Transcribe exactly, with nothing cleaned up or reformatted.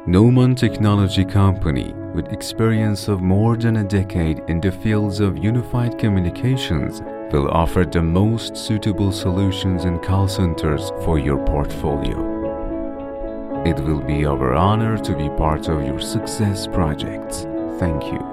Neumann Technology Company, with experience of more than a decade in the fields of unified communications, will offer the most suitable solutions and call centers for your portfolio. It will be our honor to be part of your success projects. Thank you.